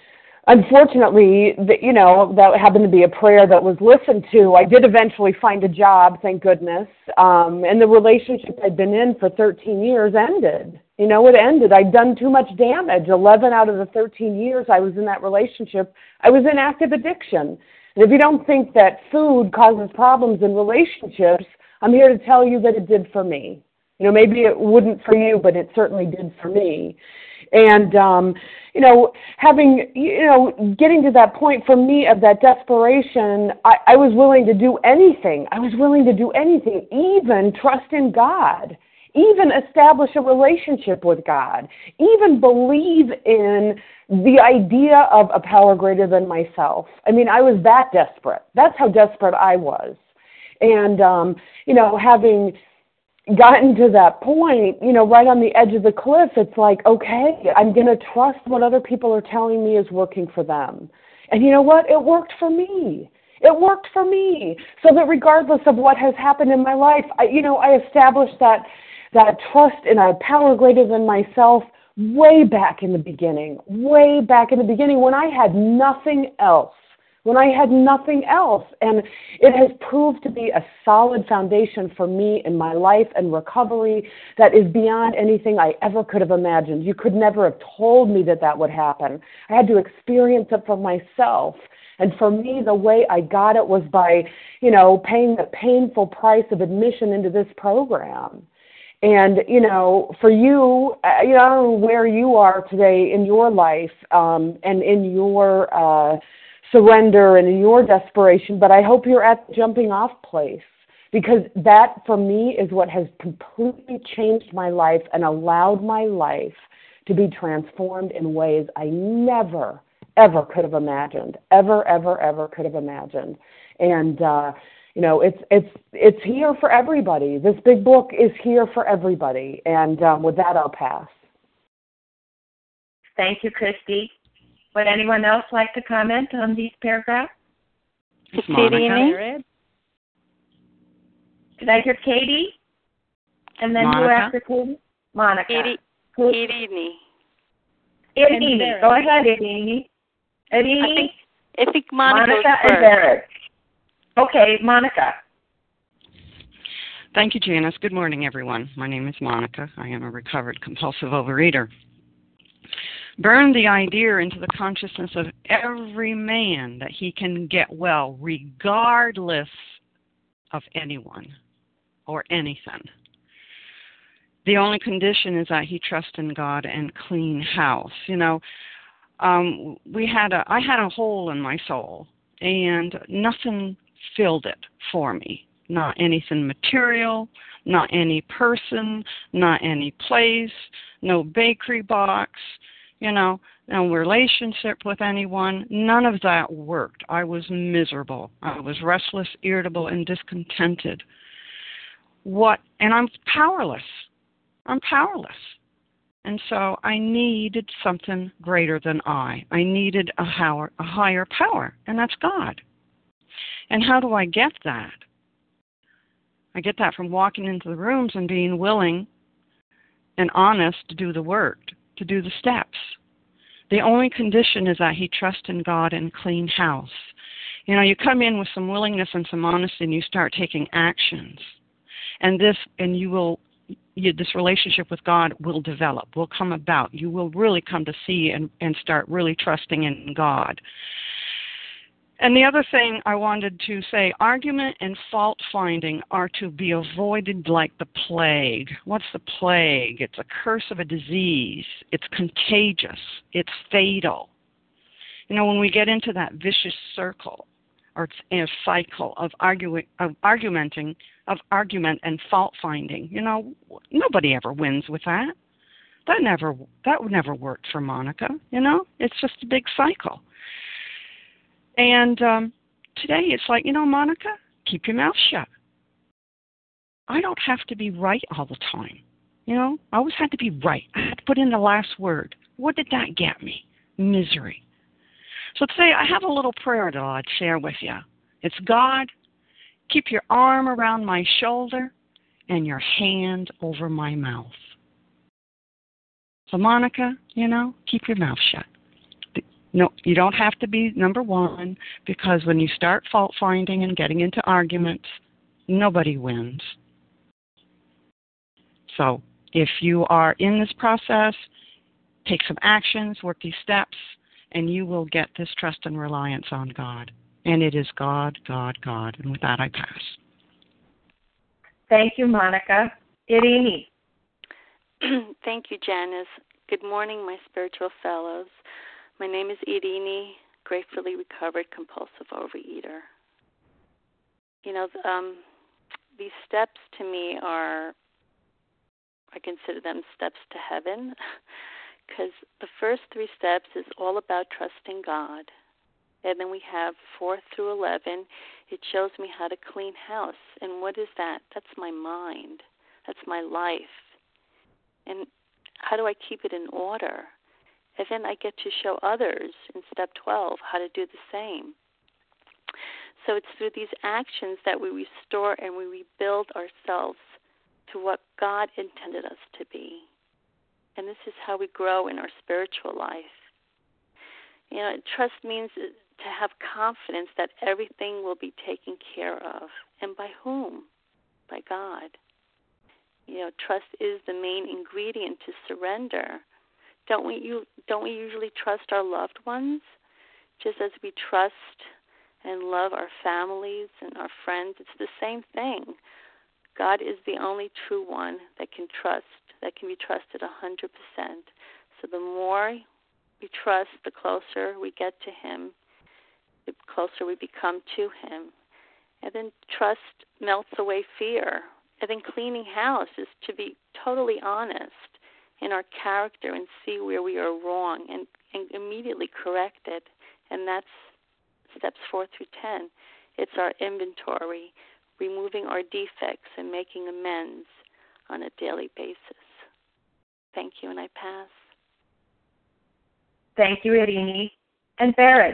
unfortunately, the, you know, that happened to be a prayer that was listened to. I did eventually find a job, thank goodness, um, and the relationship I'd been in for thirteen years ended. You know, it ended. I'd done too much damage. eleven out of the thirteen years I was in that relationship, I was in active addiction. And if you don't think that food causes problems in relationships, I'm here to tell you that it did for me. You know, maybe it wouldn't for you, but it certainly did for me. And, um, you know, having, you know, getting to that point for me of that desperation, I, I was willing to do anything. I was willing to do anything, even trust in God, even establish a relationship with God, even believe in the idea of a power greater than myself. I mean, I was that desperate. That's how desperate I was. And, um, you know, having gotten to that point, you know, right on the edge of the cliff, it's like, okay, I'm going to trust what other people are telling me is working for them. And you know what? It worked for me. It worked for me. So that regardless of what has happened in my life, I, you know, I established that that trust in a power greater than myself way back in the beginning, way back in the beginning when I had nothing else. when I had nothing else. And it has proved to be a solid foundation for me in my life and recovery that is beyond anything I ever could have imagined. You could never have told me that that would happen. I had to experience it for myself. And for me, the way I got it was by, you know, paying the painful price of admission into this program. And, you know, for you, uh, you know, I don't know where you are today in your life um, and in your uh, surrender and in your desperation, but I hope you're at the jumping off place, because that, for me, is what has completely changed my life and allowed my life to be transformed in ways I never, ever could have imagined, ever, ever, ever could have imagined. And, uh, you know, it's it's it's here for everybody. This big book is here for everybody. And um, with that, I'll pass. Thank you, Christy. Would anyone else like to comment on these paragraphs? It's Monica. Did I hear Katie? And then Monica. who after Katie? Monica. Edie. Edie. Edie. Go ahead, Edie. Edie. I think, I think Monica, Monica first. and Eric. Okay, Monica. Thank you, Janice. Good morning, everyone. My name is Monica. I am a recovered compulsive overeater. Burn the idea into the consciousness of every man that he can get well regardless of anyone or anything. The only condition is that he trusts in God and clean house. You know, um, we had a, I had a hole in my soul, and nothing filled it for me. Not anything material, not any person, not any place, no bakery box, you know, no relationship with anyone. None of that worked. I was miserable. I was restless, irritable, and discontented. What? And I'm powerless. I'm powerless. And so I needed something greater than I. I needed a higher, a higher power, and that's God. And how do I get that? I get that from walking into the rooms and being willing and honest to do the work, to do the steps. The only condition is that he trusts in God and clean house. You know, you come in with some willingness and some honesty, and you start taking actions. And this, and you will, you, this relationship with God will develop, will come about. You will really come to see and, and start really trusting in God. And the other thing I wanted to say, argument and fault finding are to be avoided like the plague. What's the plague? It's a curse of a disease. It's contagious. It's fatal. You know, when we get into that vicious circle or a cycle of arguing, of argumenting, of argument and fault finding, you know, nobody ever wins with that. That never, that would never work for Monica. You know, it's just a big cycle. And um, today it's like, you know, Monica, keep your mouth shut. I don't have to be right all the time. You know, I always had to be right. I had to put in the last word. What did that get me? Misery. So today I have a little prayer that I'd share with you. It's, God, keep your arm around my shoulder and your hand over my mouth. So Monica, you know, keep your mouth shut. No, you don't have to be number one, because when you start fault finding and getting into arguments, nobody wins. So if you are in this process, take some actions, work these steps, and you will get this trust and reliance on God. And it is God, God, God. And with that, I pass. Thank you, Monica. Irini. Thank you, Janice. Good morning, my spiritual fellows. My name is Irini, gratefully recovered compulsive overeater. You know, um, these steps to me are, I consider them steps to heaven, because the first three steps is all about trusting God. And then we have four through eleven. It shows me how to clean house. And what is that? That's my mind. That's my life. And how do I keep it in order? And then I get to show others in step twelve how to do the same. So it's through these actions that we restore and we rebuild ourselves to what God intended us to be. And this is how we grow in our spiritual life. You know, trust means to have confidence that everything will be taken care of. And by whom? By God. You know, trust is the main ingredient to surrender. Don't we you don't we usually trust our loved ones? Just as we trust and love our families and our friends, it's the same thing. God is the only true one that can trust, that can be trusted one hundred percent. So the more we trust, the closer we get to him, the closer we become to him. And then trust melts away fear. And then cleaning house is to be totally honest in our character and see where we are wrong and, and immediately correct it. And that's steps four through ten. It's our inventory, removing our defects and making amends on a daily basis. Thank you, and I pass. Thank you, Irini. And Barrett.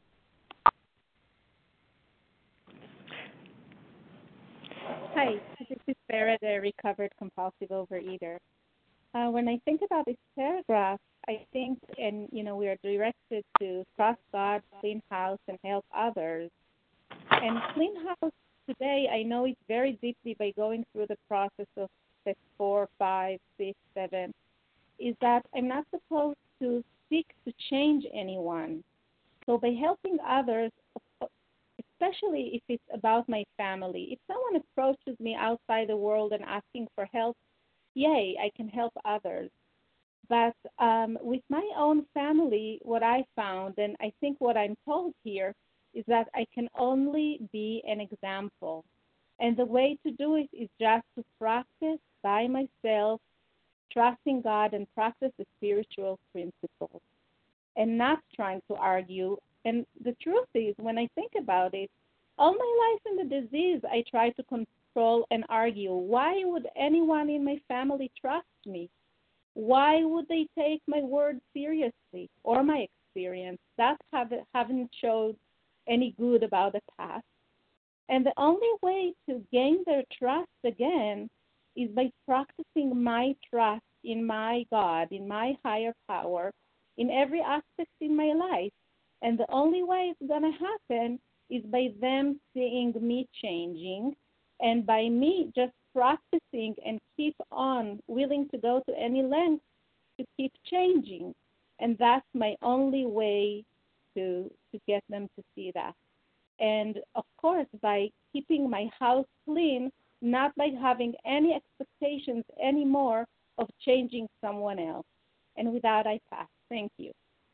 Hi, this is Barrett, a recovered compulsive overeater. Uh, when I think about this paragraph, I think, and you know, we are directed to trust God, clean house, and help others. And clean house today, I know it very deeply by going through the process of step four, five, six, seven, is that I'm not supposed to seek to change anyone. So by helping others, especially if it's about my family, if someone approaches me outside the world and asking for help, yay, I can help others. But um, with my own family, what I found, and I think what I'm told here, is that I can only be an example. And the way to do it is just to practice by myself, trusting God and practice the spiritual principles and not trying to argue. And the truth is, when I think about it, all my life in the disease, I try to control and argue. Why would anyone in my family trust me? Why would they take my word seriously or my experience? That haven't, haven't showed any good about the past. And the only way to gain their trust again is by practicing my trust in my God, in my higher power, in every aspect in my life. And the only way it's going to happen is by them seeing me changing and by me just practicing and keep on willing to go to any length to keep changing. And that's my only way to to get them to see that. And of course, by keeping my house clean, not by having any expectations anymore of changing someone else. And with that, I pass. Thank you.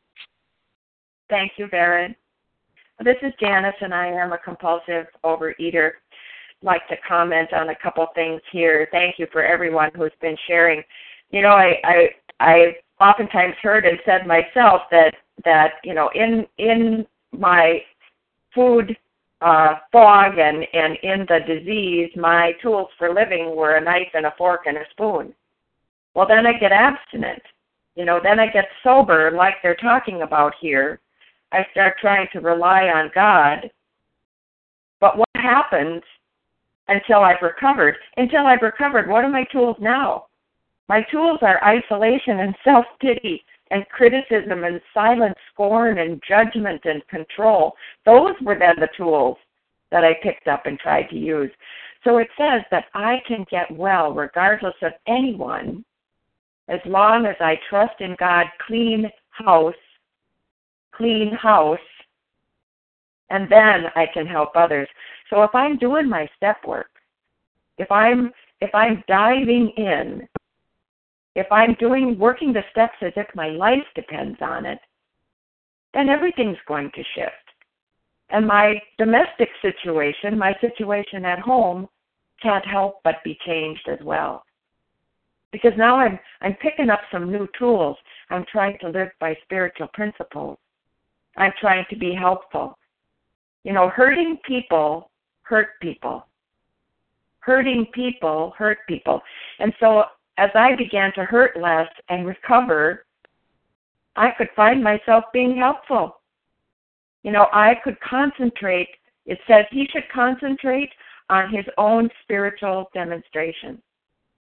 Thank you, Barrett. This is Janice, and I am a compulsive overeater. I'd like to comment on a couple things here. Thank you for everyone who's been sharing. You know, I, I I've oftentimes heard and said myself that that you know in in my food uh, fog and and in the disease, my tools for living were a knife and a fork and a spoon. Well, then I get abstinent. You know, then I get sober, like they're talking about here. I start trying to rely on God. But what happens until I've recovered? Until I've recovered, what are my tools now? My tools are isolation and self-pity and criticism and silent scorn and judgment and control. Those were then the tools that I picked up and tried to use. So it says that I can get well regardless of anyone as long as I trust in God, clean house, clean house, and then I can help others. So if I'm doing my step work, if I'm if I'm diving in, if I'm doing working the steps as if my life depends on it, then everything's going to shift. And my domestic situation, my situation at home, can't help but be changed as well. Because now I'm I'm picking up some new tools. I'm trying to live by spiritual principles. I'm trying to be helpful. You know, hurting people hurt people. Hurting people hurt people. And so as I began to hurt less and recover, I could find myself being helpful. You know, I could concentrate. It says he should concentrate on his own spiritual demonstration.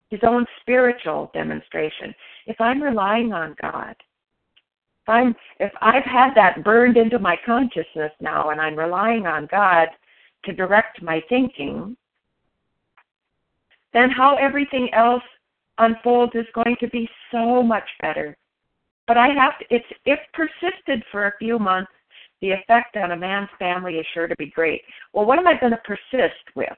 his own spiritual demonstration. If I'm relying on God, if, I'm, if I've had that burned into my consciousness now and I'm relying on God to direct my thinking, then how everything else unfolds is going to be so much better. But I have to, it's, if persisted for a few months, the effect on a man's family is sure to be great. Well, what am I going to persist with?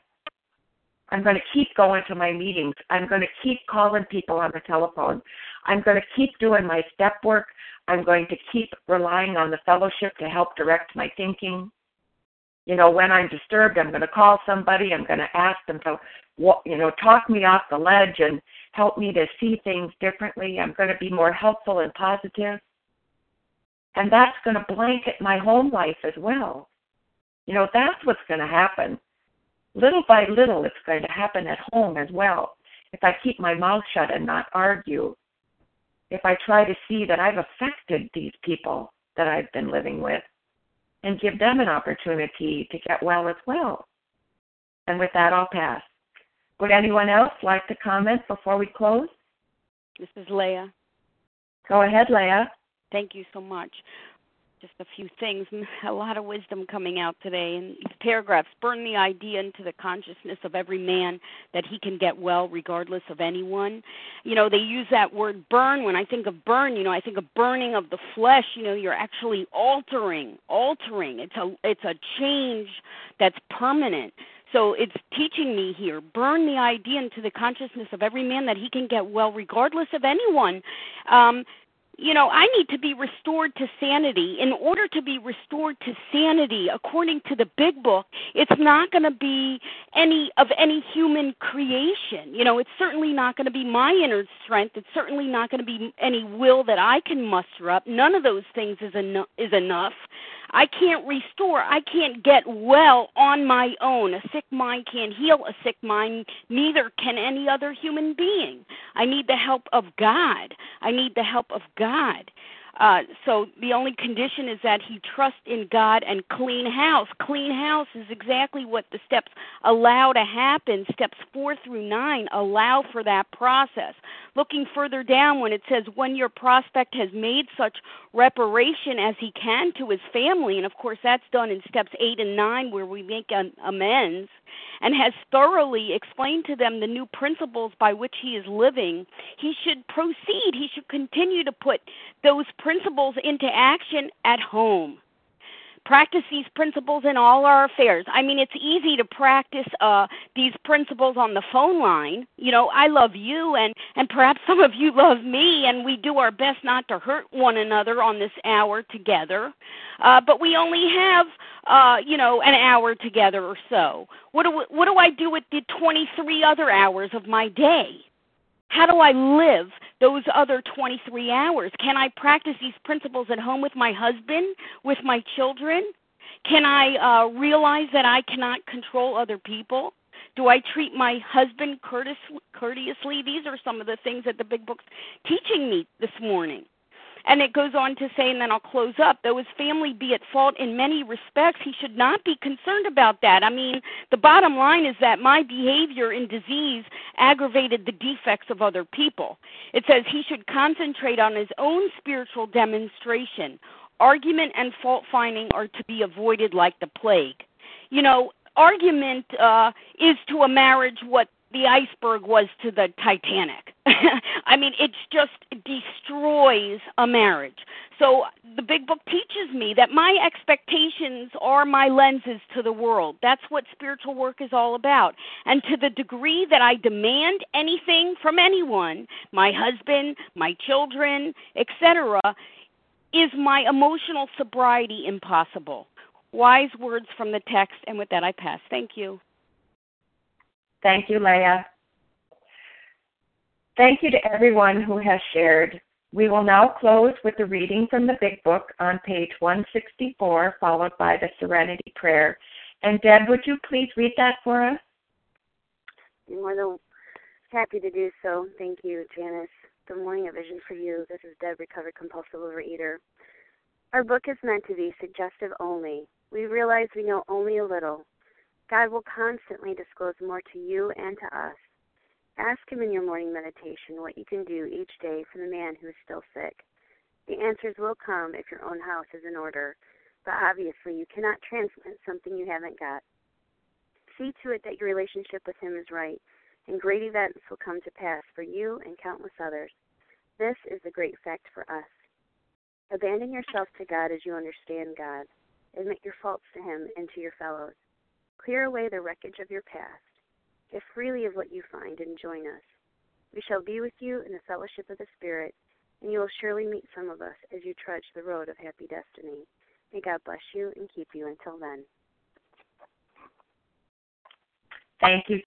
I'm going to keep going to my meetings. I'm going to keep calling people on the telephone. I'm going to keep doing my step work. I'm going to keep relying on the fellowship to help direct my thinking. You know, when I'm disturbed, I'm going to call somebody. I'm going to ask them to, you know, talk me off the ledge and help me to see things differently. I'm going to be more helpful and positive. And that's going to blanket my home life as well. You know, that's what's going to happen. Little by little, it's going to happen at home as well. If I keep my mouth shut and not argue, if I try to see that I've affected these people that I've been living with and give them an opportunity to get well as well. And with that, I'll pass. Would anyone else like to comment before we close? This is Leah. Go ahead, Leah. Thank you so much. Just a few things, a lot of wisdom coming out today. In these paragraphs, burn the idea into the consciousness of every man that he can get well regardless of anyone. You know, they use that word burn. When I think of burn, you know, I think of burning of the flesh. You know, you're actually altering, altering. It's a, it's a change that's permanent. So it's teaching me here, burn the idea into the consciousness of every man that he can get well regardless of anyone. Um, You know, I need to be restored to sanity. In order to be restored to sanity, according to the Big Book, it's not going to be any of any human creation. You know, it's certainly not going to be my inner strength. It's certainly not going to be any will that I can muster up. None of those things is, eno- is enough. I can't restore. I can't get well on my own. A sick mind can't heal a sick mind. Neither can any other human being. I need the help of God. I need the help of God. Uh, so the only condition is that he trusts in God and clean house. Clean house is exactly what the steps allow to happen. Steps four through nine allow for that process. Looking further down when it says, when your prospect has made such reparation as he can to his family, and of course that's done in steps eight and nine where we make an amends, and has thoroughly explained to them the new principles by which he is living, he should proceed. He should continue to put those principles into action at home. Practice these principles in all our affairs. I mean, it's easy to practice uh, these principles on the phone line. You know, I love you, and, and perhaps some of you love me, and we do our best not to hurt one another on this hour together. Uh, but we only have, uh, you know, an hour together or so. What do, what do I do with the twenty-three other hours of my day? How do I live those other twenty-three hours? Can I practice these principles at home with my husband, with my children? Can I uh, realize that I cannot control other people? Do I treat my husband courteous, courteously? These are some of the things that the Big Book's teaching me this morning. And it goes on to say, and then I'll close up, though his family be at fault in many respects, he should not be concerned about that. I mean, the bottom line is that my behavior in disease aggravated the defects of other people. It says he should concentrate on his own spiritual demonstration. Argument and fault-finding are to be avoided like the plague. You know, argument uh, is to a marriage what the iceberg was to the Titanic. I mean, it just destroys a marriage. So the Big Book teaches me that my expectations are my lenses to the world. That's what spiritual work is all about. And to the degree that I demand anything from anyone, my husband, my children, et cetera, is my emotional sobriety impossible. Wise words from the text, and with that I pass. Thank you. Thank you, Leah. Thank you to everyone who has shared. We will now close with the reading from the Big Book on page one sixty-four, followed by the Serenity Prayer. And Deb, would you please read that for us? I'm more than happy to do so. Thank you, Janice. Good morning, A Vision for You. This is Deb, recovered compulsive overeater. Our book is meant to be suggestive only. We realize we know only a little. God will constantly disclose more to you and to us. Ask him in your morning meditation what you can do each day for the man who is still sick. The answers will come if your own house is in order, but obviously you cannot transplant something you haven't got. See to it that your relationship with him is right, and great events will come to pass for you and countless others. This is the great fact for us. Abandon yourself to God as you understand God. Admit your faults to him and to your fellows. Clear away the wreckage of your past. Give freely of what you find and join us. We shall be with you in the fellowship of the Spirit, and you will surely meet some of us as you trudge the road of happy destiny. May God bless you and keep you until then. Thank you